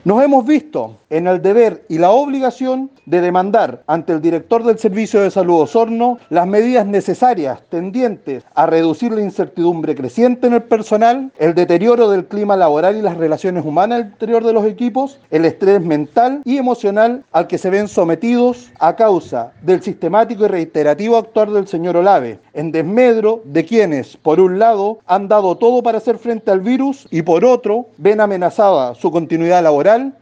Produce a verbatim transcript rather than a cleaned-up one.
Nos hemos visto en el deber y la obligación de demandar ante el director del Servicio de Salud Osorno las medidas necesarias tendientes a reducir la incertidumbre creciente en el personal, el deterioro del clima laboral y las relaciones humanas al interior de los equipos, el estrés mental y emocional al que se ven sometidos a causa del sistemático y reiterativo actuar del señor Olave, en desmedro de quienes, por un lado, han dado todo para hacer frente al virus y por otro, ven amenazada su continuidad laboral